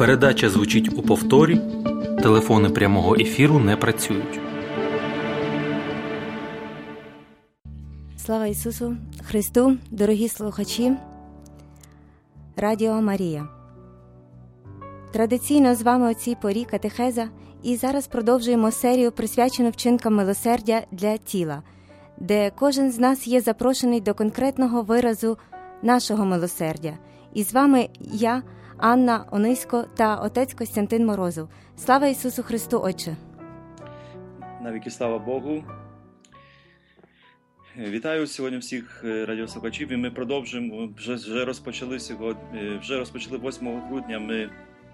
Передача звучить у повторі. Телефони прямого ефіру не працюють. Слава Ісусу Христу, дорогі слухачі Радіо Марія. Традиційно з вами о цій порі катехеза, і зараз продовжуємо серію, присвячену вчинкам милосердя для тіла, де кожен з нас є запрошений до конкретного виразу нашого милосердя. І з вами я, Анна Онисько та отець Костянтин Морозов. Слава Ісусу Христу, Отче! Навіки слава Богу! Вітаю сьогодні всіх радіослухачів, і ми продовжуємо, вже розпочали 8 грудня ми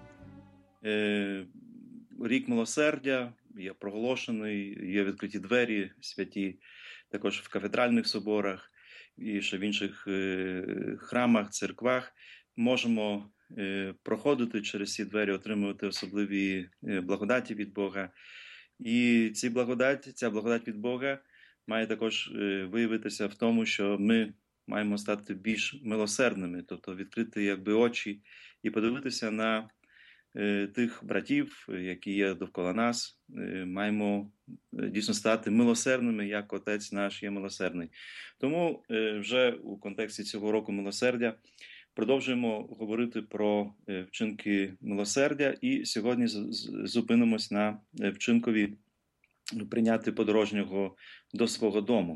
рік милосердя, є проголошений, є відкриті двері святі, також в кафедральних соборах і ще в інших храмах, церквах. Можемо проходити через ці двері, отримувати особливі благодаті від Бога. І ця благодать від Бога має також виявитися в тому, що ми маємо стати більш милосердними, тобто відкрити очі і подивитися на тих братів, які є довкола нас. Маємо дійсно стати милосердними, як Отець наш є милосердний. Тому вже у контексті цього року милосердя продовжуємо говорити про вчинки милосердя, і сьогодні зупинимось на вчинкові прийняти подорожнього до свого дому.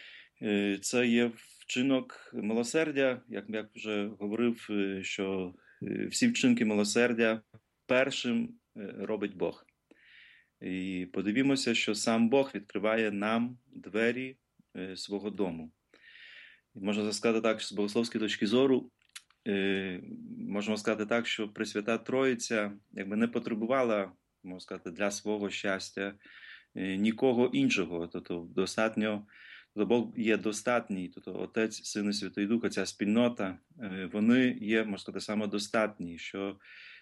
Це є вчинок милосердя, як я вже говорив, що всі вчинки милосердя першим робить Бог. І подивімося, що сам Бог відкриває нам двері свого дому. Можна сказати так, що з богословської точки зору, можемо сказати так, що Пресвята Троїця не потребувала, можна сказати, для свого щастя нікого іншого. Тобто Бог є достатній, тобто Отець, Син і Святий Дух, ця спільнота, вони є, можна сказати, самодостатні, що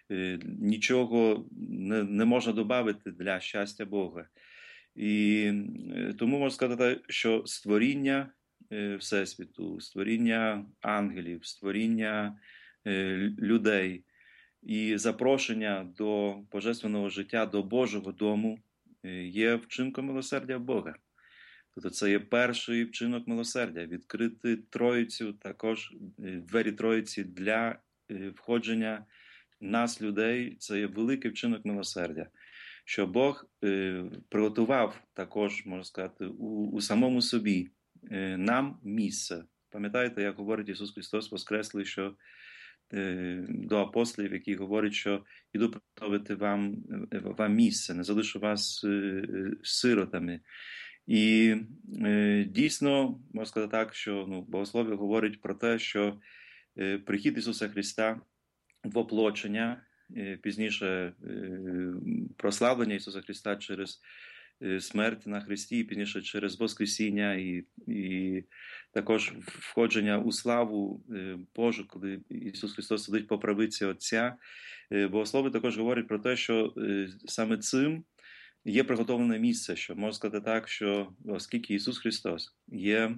нічого не можна додати для щастя Бога. І тому можна сказати, що створіння Всесвіту, створіння ангелів, створіння людей і запрошення до божественного життя, до Божого дому є вчинком милосердя Бога. Тобто це є перший вчинок милосердя, відкрити Троїцю, також двері Троїці для входження нас, людей, це є великий вчинок милосердя. Що Бог приготував також, можна сказати, у самому собі нам місце. Пам'ятаєте, як говорить Ісус Христос Воскреслий, що до апостолів, які говорять, що іду приготувати вам місце, не залишу вас сиротами. І дійсно, можна сказати так, що богослов'я говорить про те, що прихід Ісуса Христа, воплочення, пізніше прославлення Ісуса Христа через смерть на Христі, і пізніше через Воскресіння, і також входження у славу Божу, коли Ісус Христос сидить по правиці Отця. Богослови також говорять про те, що саме цим є приготовлене місце, що можна сказати так, що оскільки Ісус Христос є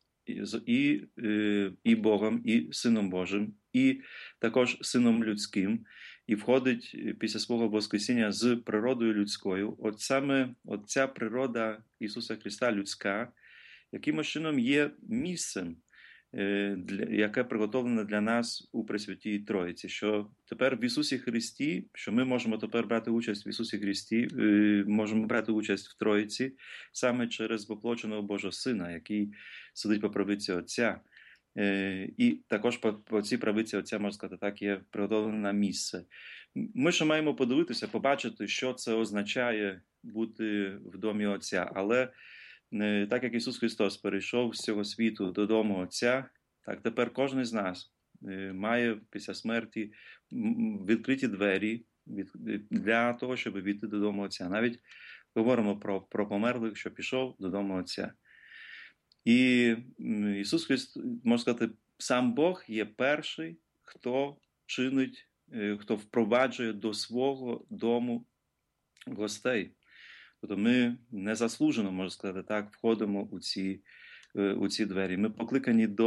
і Богом, і Сином Божим, і також Сином людським, і входить після свого Воскресіння з природою людською, от саме ця природа Ісуса Христа людська, якимось чином є місцем, яке приготовлене для нас у Пресвятій Троїці, що тепер в Ісусі Христі, що ми можемо тепер брати участь в Ісусі Христі, можемо брати участь в Троїці саме через воплоченого Божого Сина, який сидить по правиці Отця. І також по цій правиці Отця, можна сказати так, є приготовлене місце. Ми ще маємо подивитися, побачити, що це означає бути в домі Отця, але так як Ісус Христос перейшов з цього світу додому Отця, так тепер кожен з нас має після смерті відкриті двері для того, щоб війти додому Отця. Навіть говоримо про померлих, що пішов додому Отця. І Ісус Христос, можна сказати, сам Бог є перший, хто чинить, хто впроваджує до свого дому гостей. Тобто ми незаслужено, можна сказати так, входимо у ці двері. Ми покликані до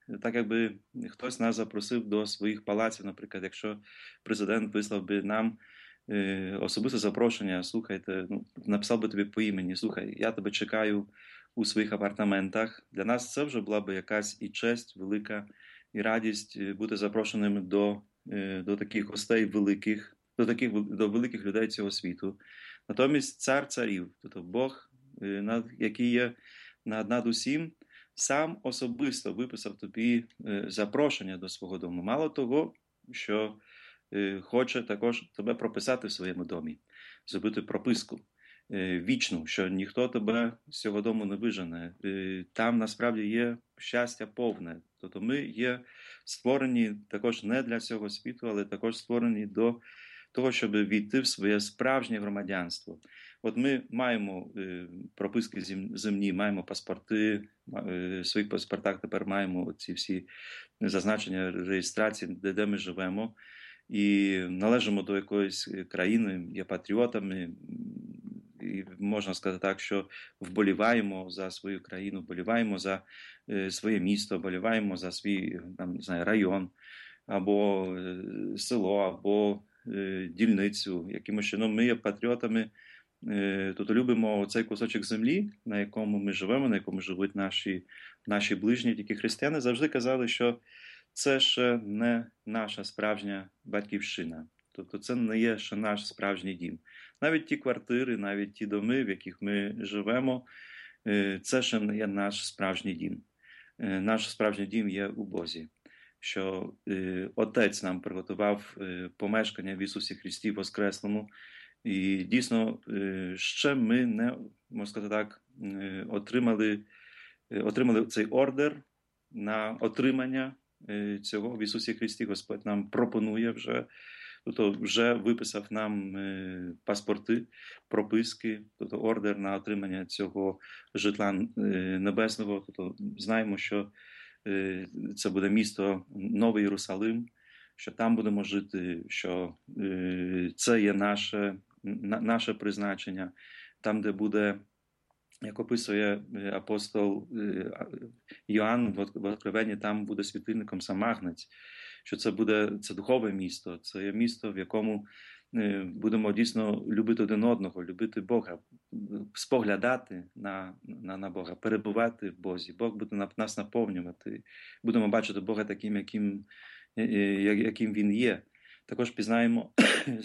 так якби хтось нас запросив до своїх палаців, наприклад, якщо президент вислав би нам особисте запрошення, слухайте, написав би тобі по імені, слухай, я тебе чекаю у своїх апартаментах. Для нас це вже була би якась і честь велика, і радість бути запрошеними до таких гостей великих, до великих людей цього світу. Натомість цар царів, тобто Бог, який є над усім, сам особисто виписав тобі запрошення до свого дому. Мало того, що хоче також тебе прописати в своєму домі, зробити прописку вічну, що ніхто тебе з цього дому не вижене. Там насправді є щастя повне. Тобто ми є створені також не для цього світу, але також створені до того, щоб війти в своє справжнє громадянство. От ми маємо прописки земні, маємо паспорти, в своїх паспортах тепер маємо ці всі зазначення реєстрації, де ми живемо, і належимо до якоїсь країни, є патріотами, і можна сказати так, що вболіваємо за свою країну, вболіваємо за своє місто, вболіваємо за свій там, не знаю, район, або село, або дільницю. Якимось чином ми є патріотами, тобто любимо цей кусочок землі, на якому ми живемо, на якому живуть наші ближні. Тільки християни завжди казали, що це ще не наша справжня батьківщина. Тобто це не є ще наш справжній дім. Навіть ті квартири, навіть ті доми, в яких ми живемо, це ще не є наш справжній дім. Наш справжній дім є у Бозі. Що Отець нам приготував помешкання в Ісусі Христі Воскреслому. І дійсно ще ми не, можна сказати так, отримали цей ордер на отримання цього в Ісусі Христі. Господь нам пропонує вже, тобто вже виписав нам паспорти, прописки, тобто ордер на отримання цього житла небесного. Тобто знаємо, що це буде місто Новий Єрусалим, що там будемо жити, що це є наше призначення, там, де буде, як описує апостол Йоанн в Откровенні, там буде світильником сам Агнець, що це духове місто, це є місто, в якому будемо дійсно любити один одного, любити Бога, споглядати на Бога, перебувати в Бозі. Бог буде нас наповнювати. Будемо бачити Бога таким, яким Він є. Також пізнаємо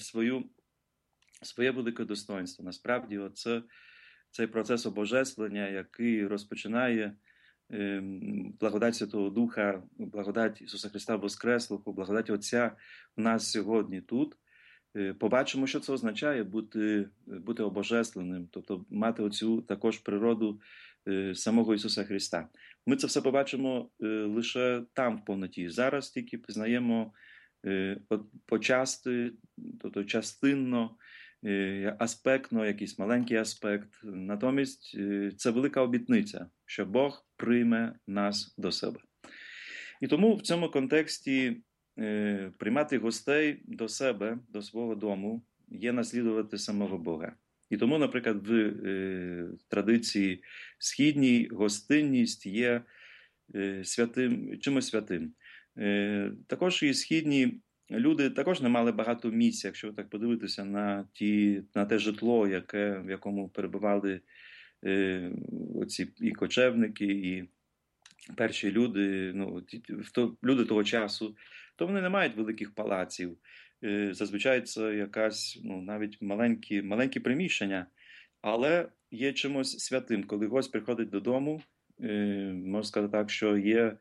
своє велике достоинство. Насправді, цей процес обожествлення, який розпочинає благодать Святого Духа, благодать Ісуса Христа Воскреслого, благодать Отця у нас сьогодні тут, побачимо, що це означає бути обожественним, тобто мати оцю також природу самого Ісуса Христа. Ми це все побачимо лише там в повноті. Зараз тільки пізнаємо почасти, тобто частинно, аспектно, якийсь маленький аспект. Натомість це велика обітниця, що Бог прийме нас до себе. І тому в цьому контексті приймати гостей до себе, до свого дому, є наслідувати самого Бога. І тому, наприклад, в традиції східній гостинність є чимось святим. Також і східні люди також не мали багато місць, якщо так подивитися на те житло, в якому перебували оці і кочевники, і перші люди, люди того часу, то вони не мають великих палаців. Зазвичай це якась, навіть маленькі приміщення, але є чимось святим. Коли гость приходить додому, можна сказати так, що є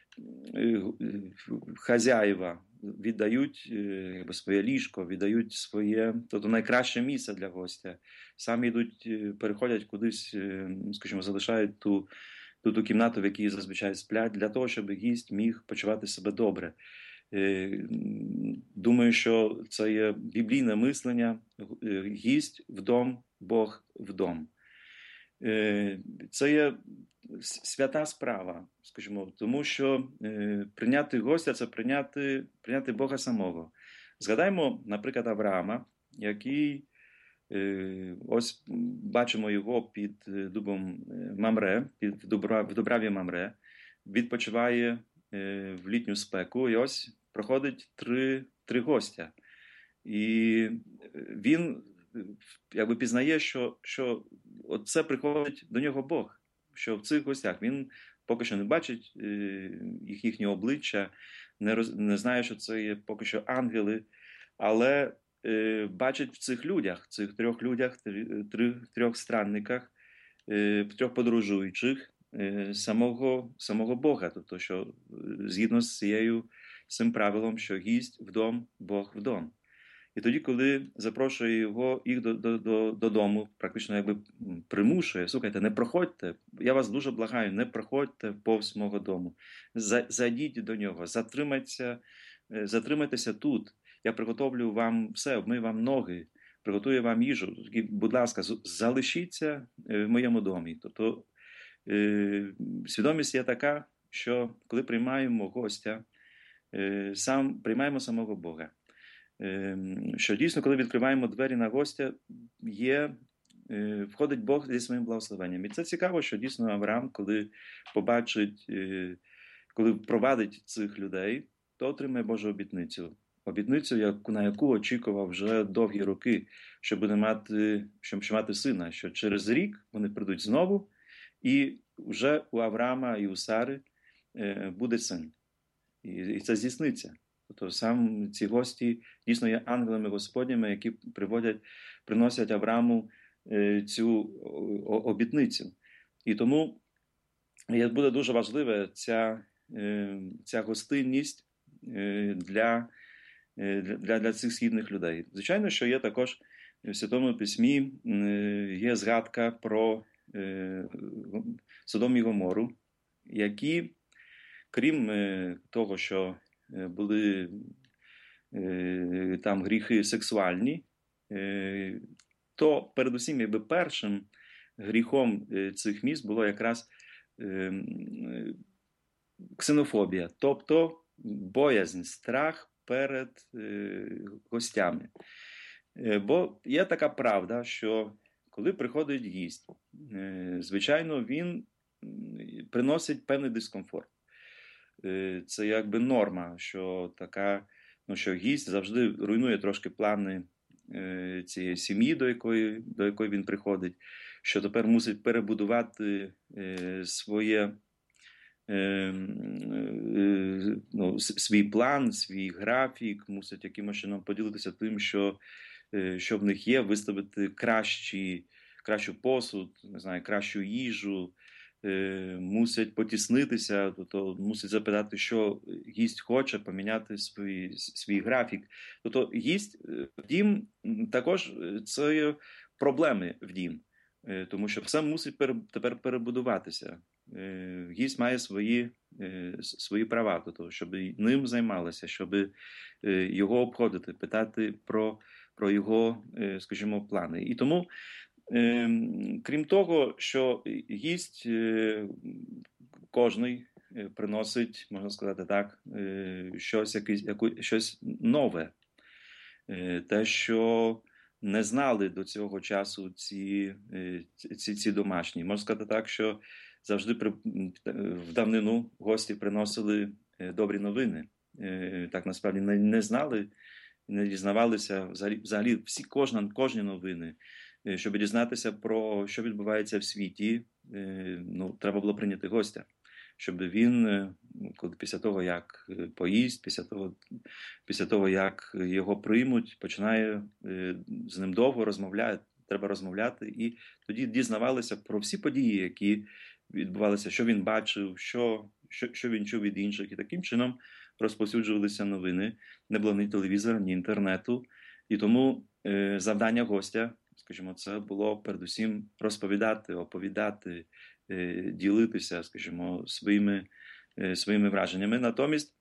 хазяїва, віддають своє ліжко, віддають своє, тобто найкраще місце для гостя. Самі йдуть, переходять кудись, скажімо, залишають ту кімнату, в якій зазвичай сплять, для того, щоб гість міг почувати себе добре. Думаю, що це є біблійне мислення, гість в дом, Бог в дом. Це є свята справа, скажімо, тому що прийняти гостя – це прийняти Бога самого. Згадаймо, наприклад, Авраама, який, ось бачимо його під дубом Мамре, в Дубраві Мамре, відпочиває в літню спеку, і ось проходить три гостя. І він якби пізнає, що це приходить до нього Бог, що в цих гостях він поки що не бачить їхнього обличчя, не знає, що це є поки що ангели, але бачить в цих людях, цих трьох людях, трьох странниках, трьох подорожуючих, самого Бога. Тобто, що згідно з цим правилом, що гість в дом, Бог в дом. І тоді, коли запрошує їх додому, практично якби примушує, слухайте, не проходьте, я вас дуже благаю, не проходьте повз мого дому, зайдіть до нього, затримайтеся тут, я приготовлю вам все, обмию вам ноги, приготую вам їжу, будь ласка, залишіться в моєму домі. Тобто свідомість є така, що коли приймаємо гостя, приймаємо самого Бога. Що дійсно, коли відкриваємо двері на гостя, входить Бог зі своїм благословенням. І це цікаво, що дійсно Авраам, коли побачить, коли провадить цих людей, то отримає Божу обітницю. Обітницю, на яку очікував вже довгі роки, щоб мати сина, що через рік вони прийдуть знову, і вже у Авраама і у Сари буде син. І це здійсниться. Тобто сам ці гості дійсно є ангелами Господніми, які приносять Аврааму цю обітницю. І тому буде дуже важлива ця гостинність для цих східних людей. Звичайно, що є також в Святому Письмі є згадка про Содом і Гомору, які, крім того, що були там гріхи сексуальні, то передусім якби першим гріхом цих міст було якраз ксенофобія, тобто боязнь, страх перед гостями. Бо є така правда, що коли приходить гість, звичайно, він приносить певний дискомфорт. Це якби норма, що що гість завжди руйнує трошки плани цієї сім'ї, до якої він приходить, що тепер мусить перебудувати свій план, свій графік, мусить якимось чином поділитися тим, що в них є, виставити кращу посуд, не знаю, кращу їжу, мусять потіснитися, тобто мусять запитати, що гість хоче, поміняти свій графік. Тобто гість в дім також це є проблеми в дім, тому що все мусить тепер перебудуватися. Гість має свої права, тобто, щоб ним займалися, щоб його обходити, питати про його, скажімо, плани. І тому крім того, що гість кожний приносить, можна сказати так, щось нове. Те, що не знали до цього часу ці домашні. Можна сказати так, що завжди в давнину гості приносили добрі новини. Так насправді не знали, не дізнавалися взагалі кожні новини. Щоб дізнатися про що відбувається в світі, треба було прийняти гостя. Щоб він, після того, як поїсть, після того, як його приймуть, починає з ним довго треба розмовляти, і тоді дізнавалися про всі події, які відбувалися, що він бачив, що він чув від інших. І таким чином розповсюджувалися новини. Не було ні телевізора, ні інтернету. І тому завдання гостя, скажімо, це було передусім розповідати, оповідати, ділитися, скажімо, своїми враженнями. Натомість,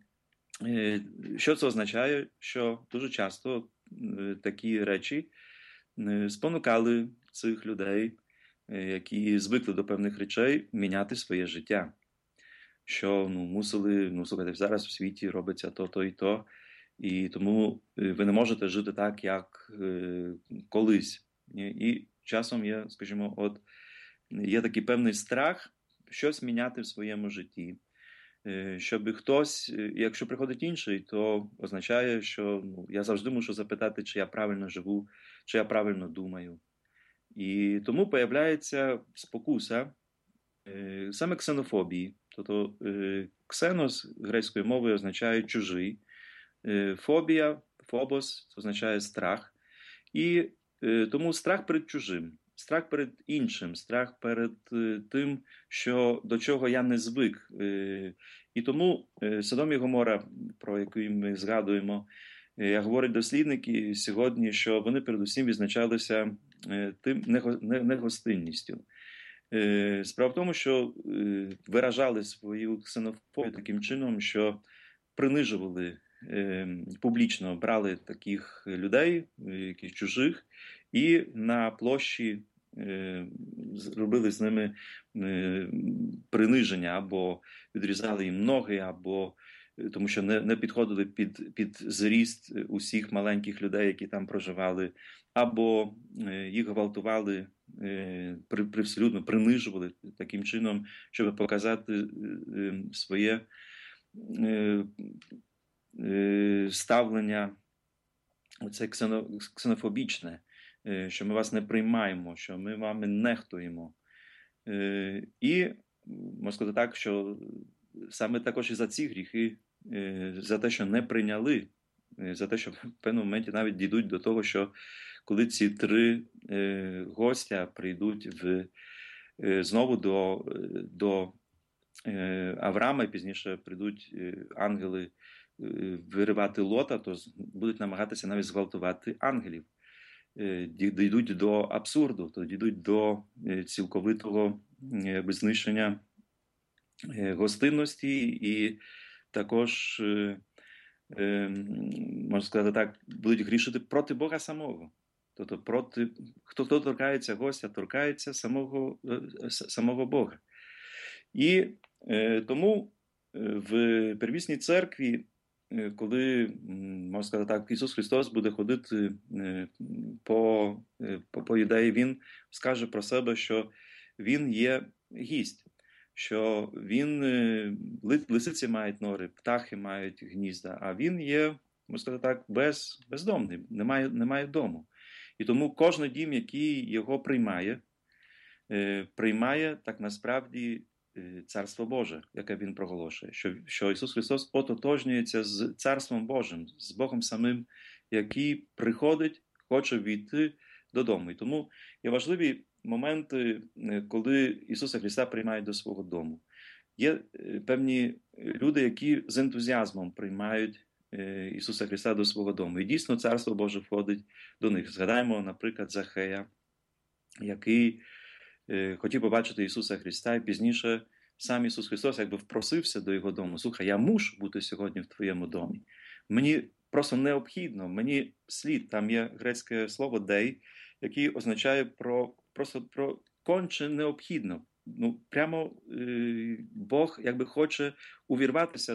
що це означає? Що дуже часто такі речі спонукали цих людей, які звикли до певних речей, міняти своє життя. Що мусили, слухайте, зараз в світі робиться то і то, і тому ви не можете жити так, як колись. І часом є, скажімо, є такий певний страх щось міняти в своєму житті. щоб хтось, якщо приходить інший, то означає, що я завжди мушу запитати, чи я правильно живу, чи я правильно думаю. І тому появляється спокуса саме ксенофобії. Тобто ксенос грецькою мовою означає чужий, фобія, фобос означає страх. І тому страх перед чужим, страх перед іншим, страх перед тим, до чого я не звик. І тому Содом і Гомора, про який ми згадуємо, говорять дослідники сьогодні, що вони передусім відзначалися тим негостинністю. Справа в тому, що виражали свою ксенофобію таким чином, що принижували публічно, брали таких людей, яких чужих, і на площі робили з ними приниження, або відрізали їм ноги, або тому що не підходили під зріст усіх маленьких людей, які там проживали, або їх гвалтували, привселюдно принижували таким чином, щоб показати своє ставлення оце ксенофобічне, що ми вас не приймаємо, що ми вами нехтуємо. І можна сказати так, що саме також і за ці гріхи, за те, що не прийняли, за те, що в певному моменті навіть дійдуть до того, що коли ці три гостя прийдуть знову до Авраама, і пізніше прийдуть ангели виривати Лота, то будуть намагатися навіть зґвалтувати ангелів. Дійдуть до абсурду, то дійдуть до цілковитого знищення гостинності, і також, можна сказати так, будуть грішити проти Бога самого. Тобто хто торкається гостя, торкається самого Бога. І тому в первісній церкві, коли, можна сказати так, Ісус Христос буде ходити по юдеї, Він скаже про себе, що Він є гість, що лисиці мають нори, птахи мають гнізда, а Він є, можна сказати так, бездомний, немає дому. І тому кожен дім, який його приймає так насправді Царство Боже, яке він проголошує, що Ісус Христос ототожнюється з Царством Божим, з Богом самим, який приходить, хоче війти додому. І тому є важливі моменти, коли Ісуса Христа приймають до свого дому. Є певні люди, які з ентузіазмом приймають Ісуса Христа до свого дому. І дійсно Царство Боже входить до них. Згадаємо, наприклад, Захея, який хотів побачити Ісуса Христа, і пізніше сам Ісус Христос якби впросився до його дому. Слухай, я мушу бути сьогодні в твоєму домі. Мені просто необхідно, мені слід, там є грецьке слово «дей», яке означає просто про конче необхідно. Прямо Бог якби хоче увірватися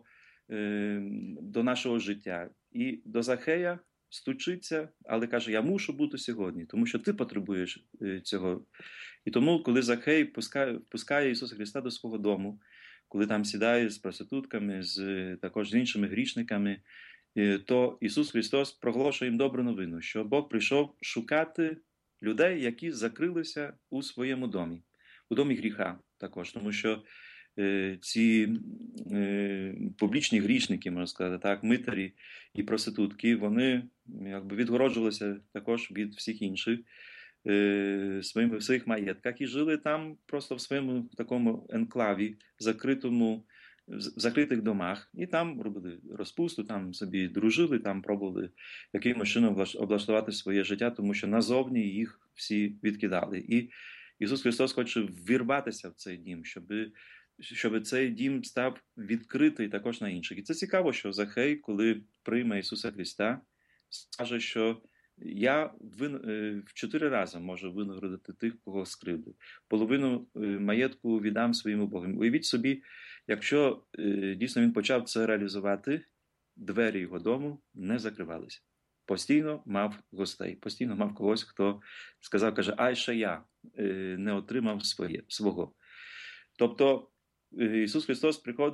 до нашого життя. І до Захея стучиться, але каже, я мушу бути сьогодні, тому що ти потребуєш цього. І тому, коли Захей пускає Ісуса Христа до свого дому, коли там сідає з проститутками, також з іншими грішниками, то Ісус Христос проголошує їм добру новину, що Бог прийшов шукати людей, які закрилися у своєму домі, у домі гріха також, тому що ці публічні грішники, можна сказати так, митарі і проститутки, вони якби відгороджувалися також від всіх інших в своїх маєтках і жили там просто в своєму такому енклаві, в закритих домах, і там робили розпусту, там собі дружили, там пробували якимось чином облаштувати своє життя, тому що назовні їх всі відкидали. І Ісус Христос хоче ввірватися в цей дім, щоб цей дім став відкритий також на інших. І це цікаво, що Захей, коли прийме Ісуса Христа, скаже, що я в 4 рази можу винагородити тих, кого скривдив. Половину маєтку віддам своїм убогим. Уявіть собі, якщо дійсно він почав це реалізувати, двері його дому не закривалися. Постійно мав гостей, постійно мав когось, хто сказав, каже, ай, ще я не отримав свого. Тобто Ісус Христос приходить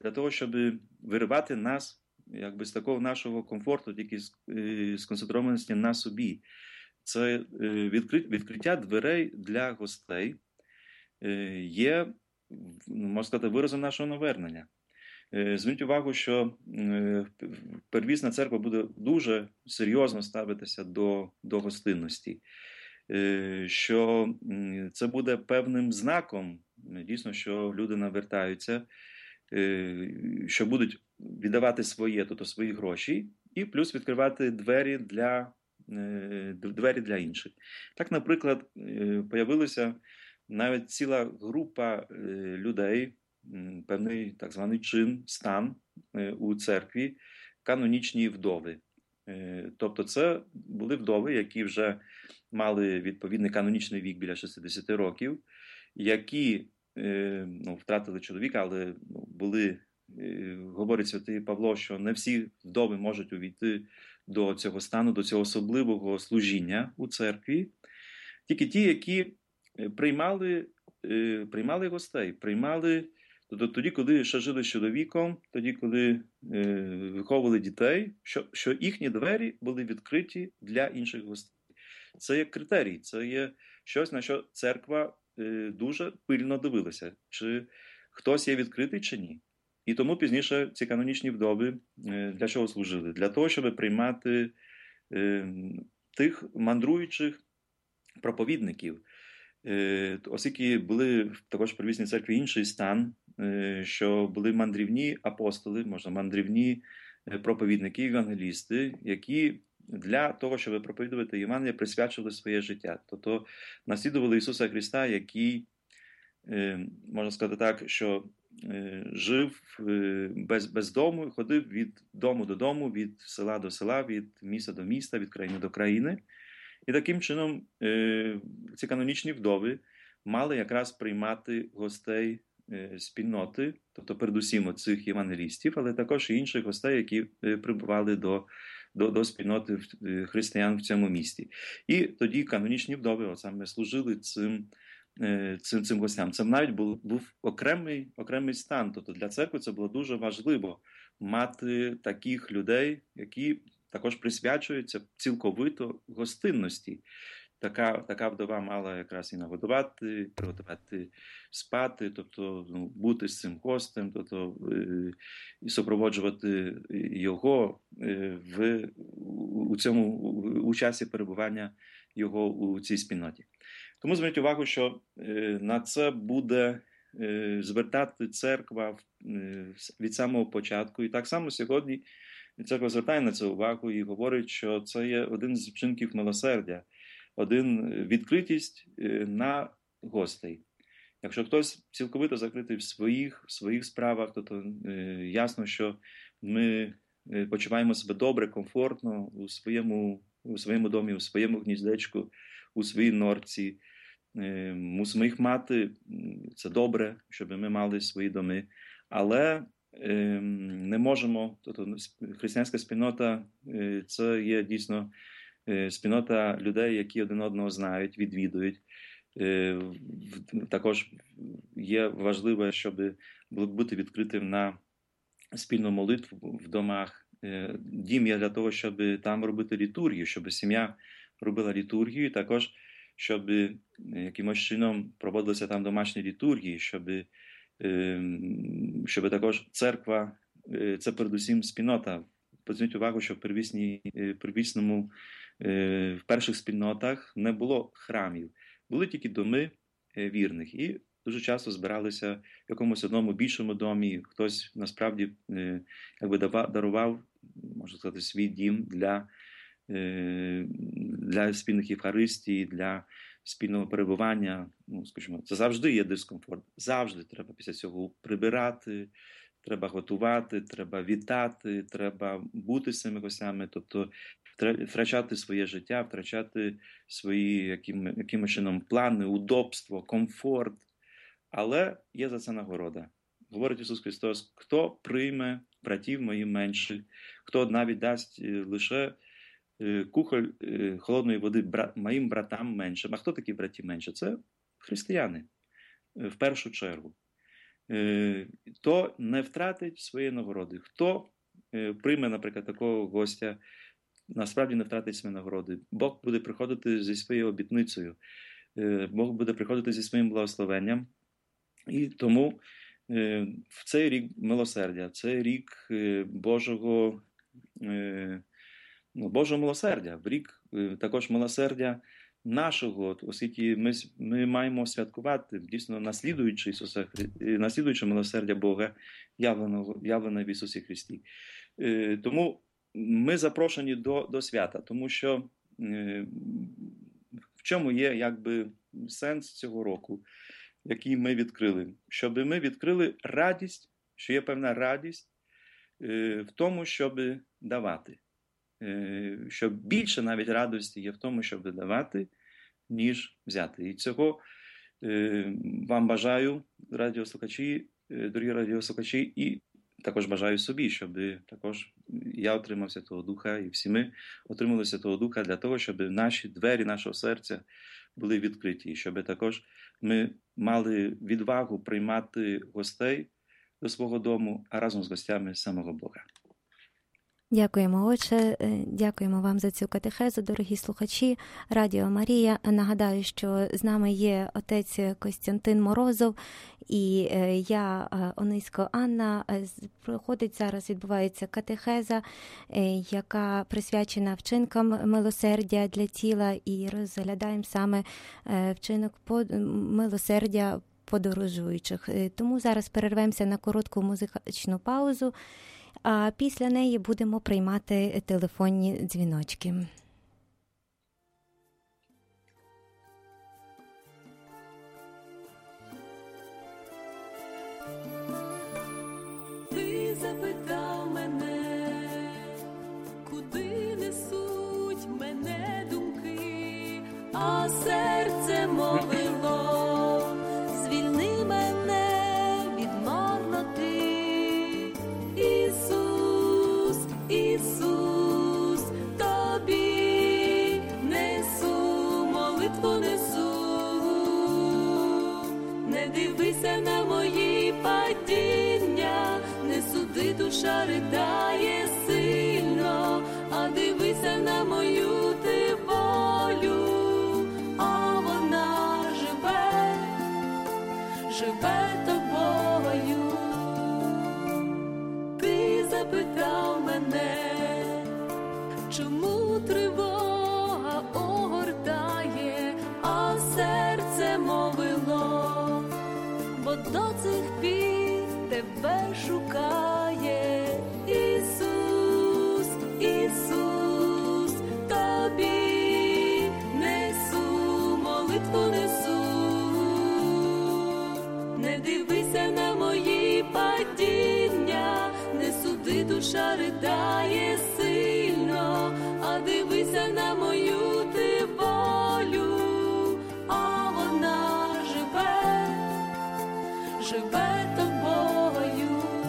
для того, щоб виривати нас якби з такого нашого комфорту, тільки сконцентрованості на собі. Це відкриття дверей для гостей є, можна сказати, виразом нашого навернення. Зверніть увагу, що первісна церква буде дуже серйозно ставитися до гостинності, що це буде певним знаком, дійсно, що люди навертаються, що будуть віддавати тобто свої гроші, і плюс відкривати двері для інших. Так, наприклад, появилася навіть ціла група людей, певний так званий стан у церкві, канонічні вдови. Тобто це були вдови, які вже мали відповідний канонічний вік біля 60 років, які втратили чоловіка, але були, говорить святий Павло, що не всі вдови можуть увійти до цього стану, до цього особливого служіння у церкві. Тільки ті, які приймали гостей, тоді, коли ще жили з чоловіком, тоді, коли виховували дітей, що їхні двері були відкриті для інших гостей. Це є критерій, це є щось, на що церква дуже пильно дивилася, чи хтось є відкритий, чи ні. І тому пізніше ці канонічні вдови для чого служили? Для того, щоб приймати тих мандруючих проповідників. Оскільки були також в первісній церкві інший стан, що були мандрівні апостоли, можна мандрівні проповідники, евангелісти, які для того, щоб проповідувати Євангелія, присвячили своє життя. Тобто наслідували Ісуса Христа, який, можна сказати так, що жив без дому, ходив від дому до дому, від села до села, від міста до міста, від країни до країни. І таким чином ці канонічні вдови мали якраз приймати гостей спільноти, тобто передусім цих євангелістів, але також і інших гостей, які прибували до спільноти християн в цьому місті. І тоді канонічні вдови саме служили цим гостям. Це навіть був окремий стан. Тобто для церкви це було дуже важливо мати таких людей, які також присвячуються цілковито гостинності. Така вдова мала якраз і нагодувати, приготувати спати, тобто бути з цим гостем, тобто і супроводжувати його у часі перебування його у цій спільноті. Тому зверніть увагу, що на це буде звертати церква від самого початку. І так само сьогодні церква звертає на це увагу і говорить, що це є один з вчинків милосердя, відкритість на гостей. Якщо хтось цілковито закритий в своїх справах, то ясно, що ми почуваємо себе добре, комфортно у своєму домі, у своєму гніздечку, у своїй норці. Мусимо їх мати, це добре, щоб ми мали свої доми, але не можемо, тобто християнська спільнота це є дійсно спільнота людей, які один одного знають, відвідують. Також є важливо, щоб бути відкритим на спільну молитву в домах. Дім є для того, щоб там робити літургію, щоб сім'я робила літургію, також щоб якимось чином проводилися там домашні літургії, щоб також церква, це передусім спільнота. Зверніть увагу, що в перших спільнотах не було храмів, були тільки доми вірних. І дуже часто збиралися в якомусь одному більшому домі, хтось насправді дарував, можна сказати, свій дім для спільних євхаристій, для спільного перебування. Скажімо, це завжди є дискомфорт. Завжди треба після цього прибирати, треба готувати, треба вітати, треба бути з цими гостями, тобто втрачати своє життя, втрачати свої якимось чином плани, удобство, комфорт. Але є за це нагорода. Говорить Ісус Христос, хто прийме братів моїх менших, хто навіть дасть лише кухоль холодної води моїм братам меншим. А хто такі браті менші? Це християни, в першу чергу. то не втратить своєї нагороди. Хто прийме, наприклад, такого гостя, насправді не втратить свої нагороди. Бог буде приходити зі своєю обітницею, Бог буде приходити зі своїм благословенням. І тому в цей рік милосердя, це рік Божого милосердя, в рік також милосердя нашого, оскільки ми маємо святкувати, дійсно, наслідуючи милосердя Бога, явлене в Ісусі Христі. Тому ми запрошені до свята, тому що в чому є, якби, сенс цього року, який ми відкрили? Щоб ми відкрили радість, що є певна радість в тому, щоб давати. Що більше навіть радості є в тому, щоб давати, ніж взяти. І цього вам бажаю, дорогі радіослухачі, і також бажаю собі, щоб також я отримав Святого Духа, і всі ми отримали Святого Духа для того, щоб наші двері нашого серця були відкриті, і щоб також ми мали відвагу приймати гостей до свого дому, а разом з гостями самого Бога. Дякуємо, Отче, дякуємо вам за цю катехезу, дорогі слухачі Радіо Марія. Нагадаю, що з нами є отець Костянтин Морозов і я, Онисько Анна. Проходить зараз, відбувається катехеза, яка присвячена вчинкам милосердя для тіла, і розглядаємо саме вчинок милосердя подорожуючих. Тому зараз перервемося на коротку музичну паузу, а після неї будемо приймати телефонні дзвіночки. Ти запитав мене, куди несуть мене думки, а серце мовило, звільни мене від марноти. Ісус, Ісус, тобі несу, молитву несу. Не дивися на мої падіння, не суди, душа ридає сильно, а дивися на мою ти волю, а вона живе тобою. Ти запитав мене, чому тривога огортає, а серце мовило, бо до цих пір тебе шукає. Ісус, Ісус, тобі несу, молитву несу. Не дивися на мої падіння, не суди, душа ридає сильно, а дивися на мою ти волю, а вона живе тобою.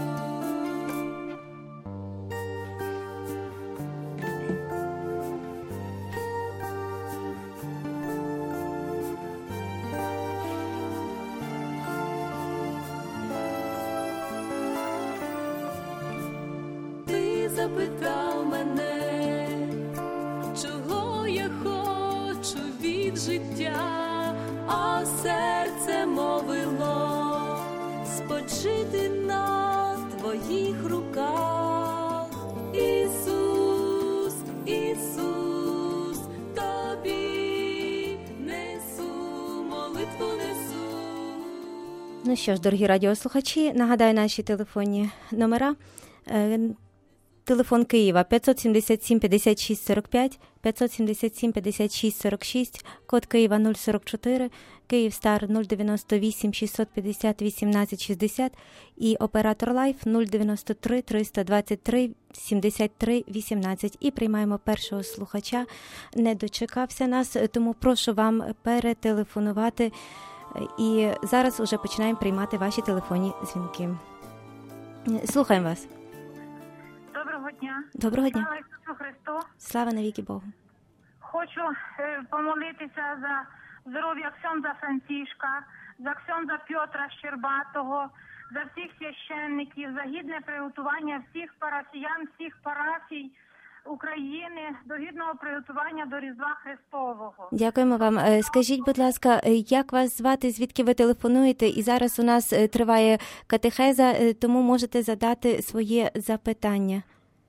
Запитав мене, чого я хочу від життя, а серце мовило, спочити на твоїх руках. Ісус, Ісус, тобі несу, молитву несу. Ну що ж, дорогі радіослухачі, нагадаю наші телефонні номера. Телефон Києва 577 56 45, 577 56 46, код Києва 044, Київстар 098 650 18 60 і оператор Лайф 093 323 73 18. І приймаємо першого слухача. Не дочекався нас, тому прошу вам перетелефонувати. І зараз уже починаємо приймати ваші телефонні дзвінки. Слухаємо вас. Доброго дня. Доброго дня. Слава Ісусу Христу. Слава навіки Богу. Хочу помолитися за здоров'я ксьондза Францішка, за ксьондза Пьотра Щербатого, за всіх священників, за гідне приготування всіх парафіян, всіх парафій України до гідного приготування до Різдва Христового. Дякуємо вам. Скажіть, будь ласка, як вас звати, звідки ви телефонуєте? І зараз у нас триває катехеза, тому можете задати своє запитання.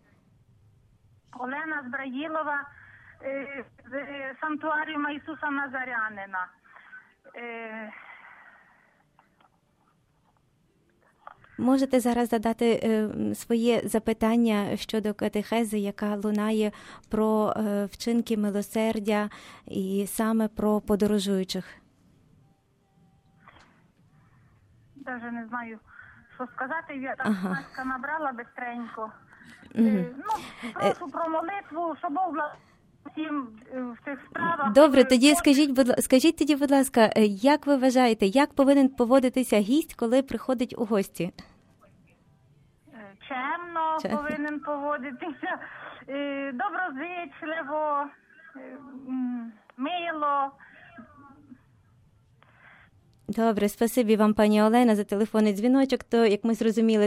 Олена Збраїлова з санктуаріума Ісуса Назарянина. Можете зараз задати своє запитання щодо катехези, яка лунає про вчинки милосердя і саме про подорожуючих. Даже не знаю, що сказати. Я так маска набрала бистренько. Прошу про молитву, щоб Бог благословив всім в цих справах. Добре, тоді скажіть тоді, будь ласка, як ви вважаєте, як повинен поводитися гість, коли приходить у гості? Чемно повинен поводитися, доброзичливо, мило. Добре, спасибі вам, пані Олена, за телефонний дзвіночок. То, як ми зрозуміли,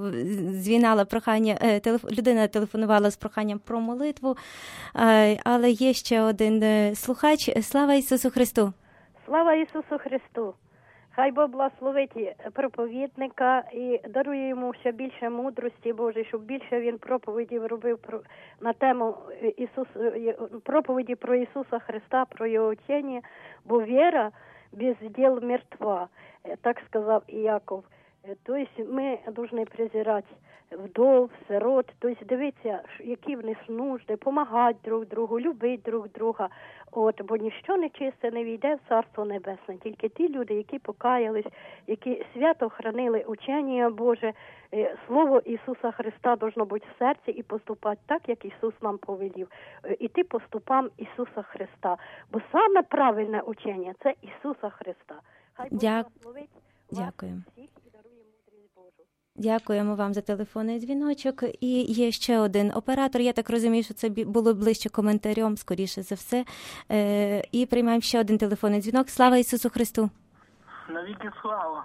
людина телефонувала з проханням про молитву, але є ще один слухач. Слава Ісусу Христу! Слава Ісусу Христу! Хай Бог благословить проповідника і дарує йому ще більше мудрості Божої, щоб більше він проповідів робив на тему проповіді про Ісуса Христа, про Його вчення, бо віра без діл мертва, так сказав Іаков. Тобто ми повинні презирати вдов, сирот, тобто дивитися, які в них нужди, допомагати друг другу, любити друг друга. Бо ніщо нечисте не війде в Царство Небесне, тільки ті люди, які покаялись, які свято хранили учення Боже, Слово Ісуса Христа должно бути в серці і поступати так, як Ісус нам повелів. Іти по стопам Ісуса Христа. Бо саме правильне учення – це Ісуса Христа. Хай Бог благословить вас всіх і дарує мудрість Божу. Дякуємо вам за телефонний дзвіночок. І є ще один оператор. Я так розумію, що це було ближче коментарем, скоріше за все. І приймаємо ще один телефонний дзвінок. Слава Ісусу Христу! Навіки слава!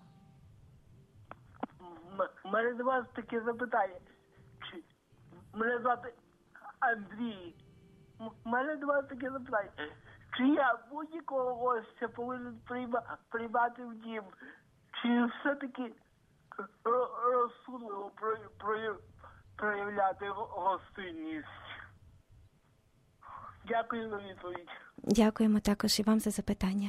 У мене до вас таке запитання. Мене звати Андрій. У мене до вас таке запитання. Чи я будь-якого гостя повинен приймати в дім? Чи все-таки розсудливо проявляти гостинність? Дякую за відповідь. Дякуємо також і вам за запитання.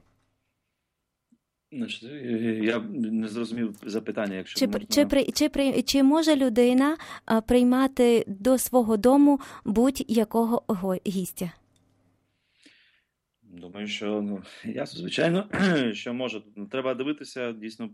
Я не зрозумів запитання, якщо Чи може людина приймати до свого дому будь-якого гістя? Думаю, що звичайно, що може. Треба дивитися дійсно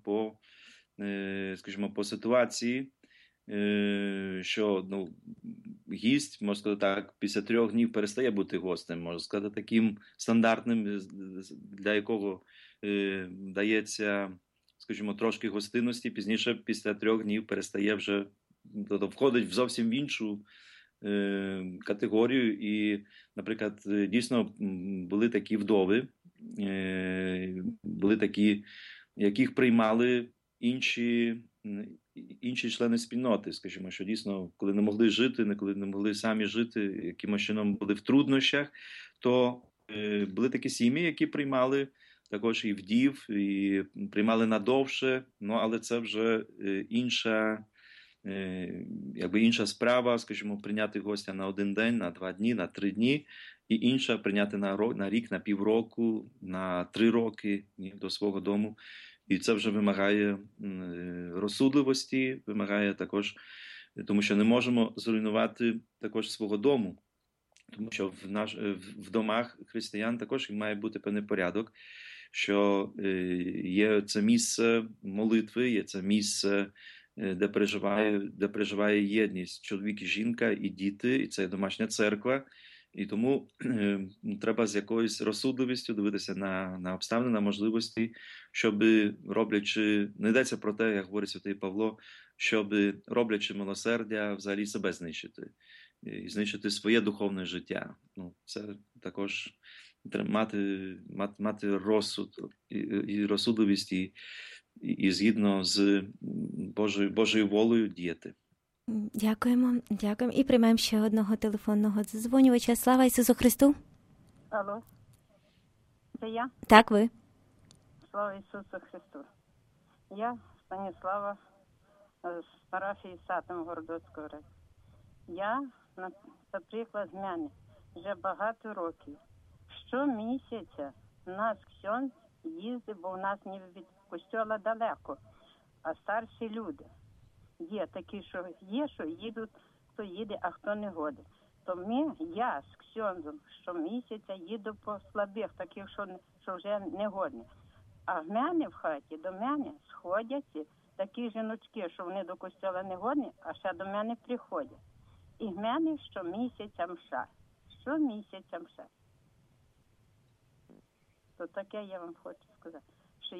по ситуації, що гість, можна сказати так, після 3 днів перестає бути гостем, можна сказати, таким стандартним, для якого дається, скажімо, трошки гостинності, пізніше, після 3 днів перестає вже, входить в зовсім іншу категорію. І, наприклад, дійсно були такі вдови, були такі, яких приймали інші члени спільноти, скажімо, що дійсно, коли не могли жити, коли не могли самі жити, якимось чином були в труднощах, то були такі сім'ї, які приймали також і вдів, і приймали надовше, але це вже інша справа, скажімо, прийняти гостя на 1 день, на 2 дні, на 3 дні, і інша прийняти на рік, на півроку, на 3 роки до свого дому. І це вже вимагає розсудливості, вимагає також, тому що не можемо зруйнувати також свого дому, тому що в домах християн також має бути певний порядок, що є це місце молитви, є це місце, де переживає єдність чоловік і жінка, і діти, і це домашня церква. І тому треба з якоюсь розсудливістю дивитися на обставини, на можливості, щоб роблячи, не йдеться про те, як говорить святий Павло, щоб роблячи милосердя, взагалі себе знищити. І знищити своє духовне життя. Це також треба мати розсуд і розсудливість, і і згідно з Божою волею діяти. Дякуємо. І приймаємо ще одного телефонного дзвонювача. Слава Ісусу Христу! Алло, це я? Так, ви. Слава Ісусу Христу! Я Станіслава з парафії Сатом Городоцького району. Я, наприклад, з мене вже багато років. Щомісяця нас ксьонд їздить, бо в нас ніби від костьола далеко, а старші люди. Є такі, що їдуть, хто їде, а хто не годить. То я з ксьондом щомісяця їду по слабих, таких, що вже не годні. А в мене в хаті, до мене сходяться такі жіночки, що вони до костьола не годні, а ще до мене приходять. І в мене щомісяця мша. Щомісяця мша. То таке я вам хочу сказати, що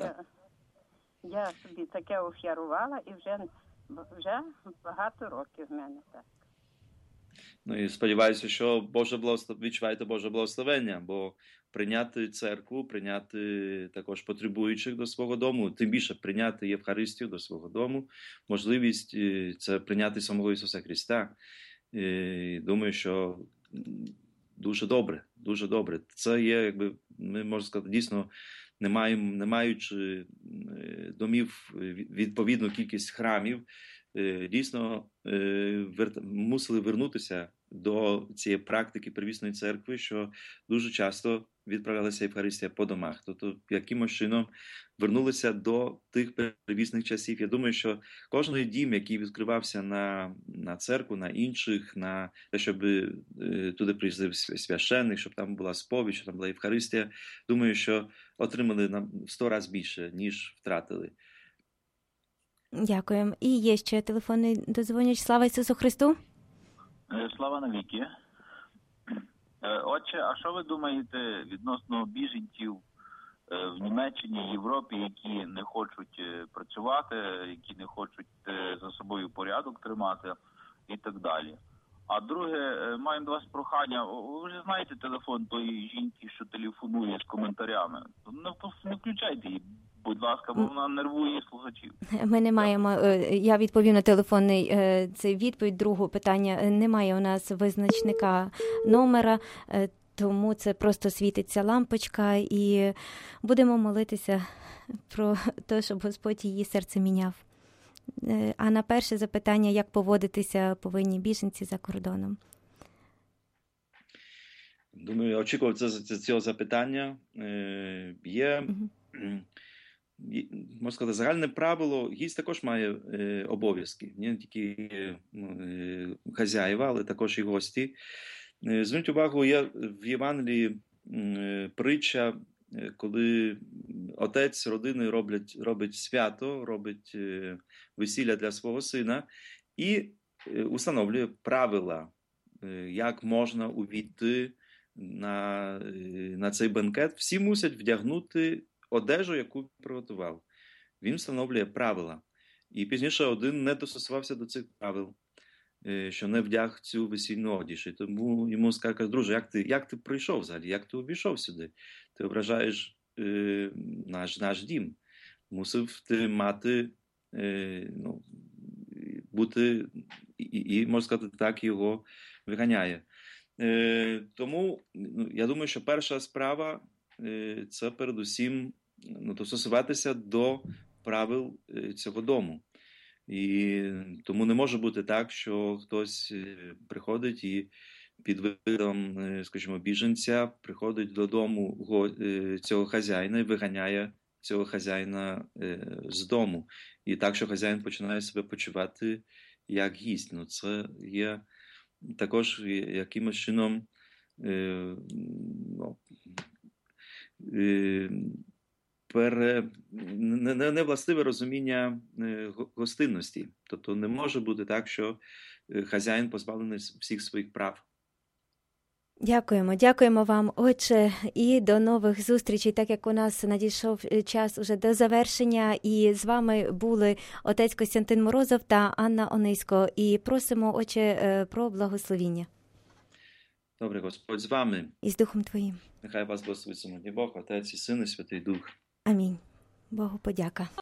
я собі таке офярувала і вже багато років в мене так. Ну і сподіваюся, що відчуваєте Боже благословення, бо прийняти церкву, прийняти також потребуючих до свого дому, тим більше прийняти Євхаристію до свого дому, можливість це прийняти самого Ісуса Христа. І думаю, що дуже добре. Це є, якби, ми можемо сказати, дійсно, не маючи домів, відповідну кількість храмів, дійсно мусили вернутися до цієї практики Первісної церкви, що дуже часто відправлялася Євхаристія по домах. Тобто, якимось чином вернулися до тих первісних часів. Я думаю, що кожен дім, який відкривався на церкву, на інших, на те, щоб туди приїздив священник, щоб там була сповідь, щоб там була Євхаристія, думаю, що отримали нам 100 разів більше, ніж втратили. Дякуємо. І є ще телефонний дозвоняч. Слава Ісусу Христу! Слава навіки. Отче, а що ви думаєте відносно біженців в Німеччині, Європі, які не хочуть працювати, які не хочуть за собою порядок тримати і так далі? А друге, маємо до вас прохання. Ви вже знаєте телефон тої жінки, що телефонує з коментарями? Не включайте її, будь ласка, бо вона нервує слухачів. Ми не маємо, я відповів на телефонний цей відповідь, друге питання. Немає у нас визначника номера, тому це просто світиться лампочка, і будемо молитися про те, щоб Господь її серце міняв. А на перше запитання, як поводитися повинні біженці за кордоном? Думаю, я очікував цього запитання. Є, можна сказати, загальне правило, гість також має обов'язки, не тільки хазяїва, але також і гості. Зверніть увагу, є в Євангелії притча, коли отець родини робить свято, робить весілля для свого сина і установлює правила, як можна увійти на цей бенкет. Всі мусять вдягнути одежу, яку приготував. Він встановлює правила. І пізніше один не достосувався до цих правил, що не вдяг цю весільну одіж. І тому йому скаже: друже, як ти прийшов взагалі? Як ти увійшов сюди? Ти ображаєш наш дім. Мусив ти мати, бути, і, можна сказати, так його виганяє. Тому я думаю, що перша справа це передусім достосуватися до правил цього дому. І тому не може бути так, що хтось приходить і під видом, скажімо, біженця приходить додому цього хазяїна і виганяє цього хазяїна з дому. І так, що хазяїн починає себе почувати як гість. Це є також якимось чином невластиве розуміння гостинності. Тобто не може бути так, що хазяїн позбавлений всіх своїх прав. Дякуємо вам, Отче, і до нових зустрічей, так як у нас надійшов час уже до завершення, і з вами були отець Костянтин Морозов та Анна Онисько, і просимо, Отче, про благословіння. Добре, Господь з вами. І з Духом Твоїм. Нехай вас благословить самотній Бог, Отець і Син і Святий Дух. Амінь. Богу подяка.